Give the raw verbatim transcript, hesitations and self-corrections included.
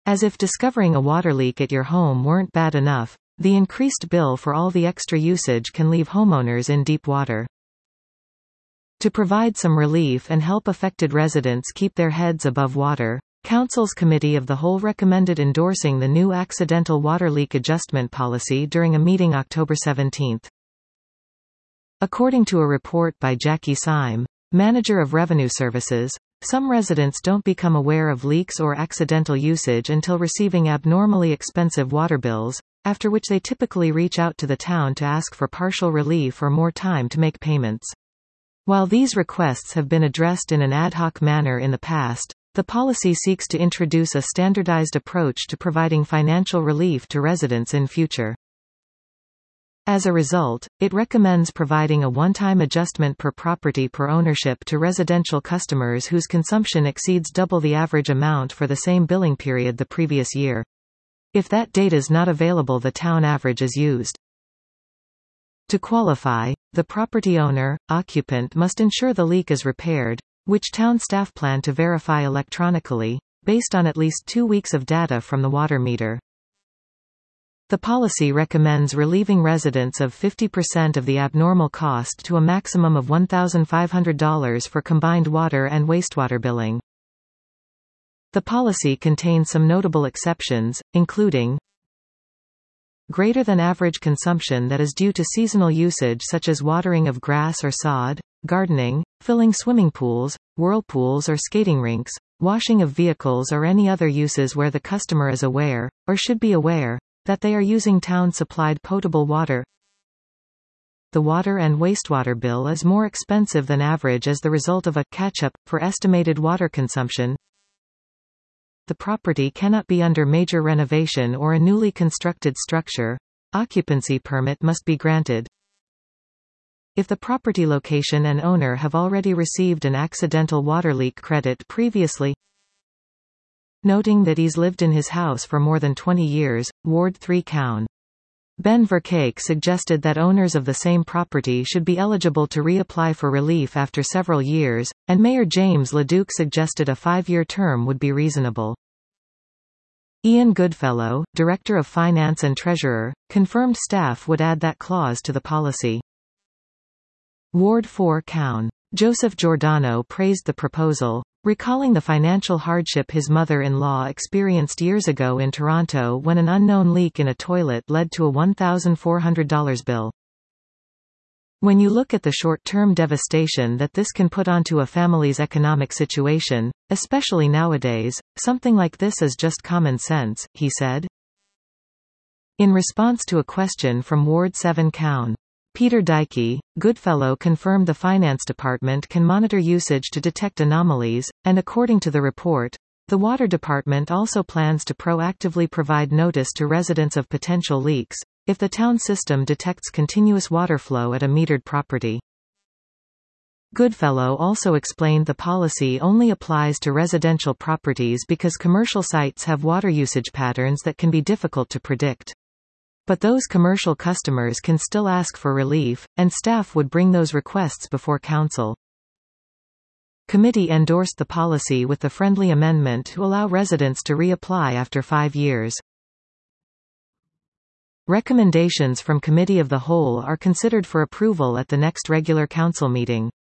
As if discovering a water leak at your home weren't bad enough, the increased bill for all the extra usage can leave homeowners in deep water. To provide some relief and help affected residents keep their heads above water, Council's Committee of the Whole recommended endorsing the new Accidental Water Leak Adjustment Policy during a meeting October seventeenth. According to a report by Jackie Syme, manager of Revenue Services, some residents don't become aware of leaks or accidental usage until receiving abnormally expensive water bills, after which they typically reach out to the town to ask for partial relief or more time to make payments. While these requests have been addressed in an ad hoc manner in the past, the policy seeks to introduce a standardized approach to providing financial relief to residents in future. As a result, it recommends providing a one-time adjustment per property per ownership to residential customers whose consumption exceeds double the average amount for the same billing period the previous year. If that data is not available, the town average is used. To qualify, the property owner, occupant must ensure the leak is repaired, which town staff plan to verify electronically, based on at least two weeks of data from the water meter. The policy recommends relieving residents of fifty percent of the abnormal cost to a maximum of one thousand five hundred dollars for combined water and wastewater billing. The policy contains some notable exceptions, including greater than average consumption that is due to seasonal usage such as watering of grass or sod, gardening, filling swimming pools, whirlpools or skating rinks, washing of vehicles or any other uses where the customer is aware, or should be aware, that they are using town-supplied potable water. The water and wastewater bill is more expensive than average as the result of a catch-up for estimated water consumption. The property cannot be under major renovation or a newly constructed structure. Occupancy permit must be granted. If the property location and owner have already received an accidental water leak credit previously. Noting that he's lived in his house for more than twenty years, Ward three Coun. Ben Verkake suggested that owners of the same property should be eligible to reapply for relief after several years, and Mayor James LeDuc suggested a five-year term would be reasonable. Ian Goodfellow, Director of Finance and Treasurer, confirmed staff would add that clause to the policy. Ward four Coun. Joseph Giordano praised the proposal, recalling the financial hardship his mother-in-law experienced years ago in Toronto when an unknown leak in a toilet led to a one thousand four hundred dollars bill. When you look at the short-term devastation that this can put onto a family's economic situation, especially nowadays, something like this is just common sense, he said. In response to a question from Ward seven Coun. Peter Dykey, Goodfellow confirmed the Finance Department can monitor usage to detect anomalies, and according to the report, the Water Department also plans to proactively provide notice to residents of potential leaks, if the town system detects continuous water flow at a metered property. Goodfellow also explained the policy only applies to residential properties because commercial sites have water usage patterns that can be difficult to predict. But those commercial customers can still ask for relief, and staff would bring those requests before council. Committee endorsed the policy with the friendly amendment to allow residents to reapply after five years. Recommendations from Committee of the Whole are considered for approval at the next regular council meeting.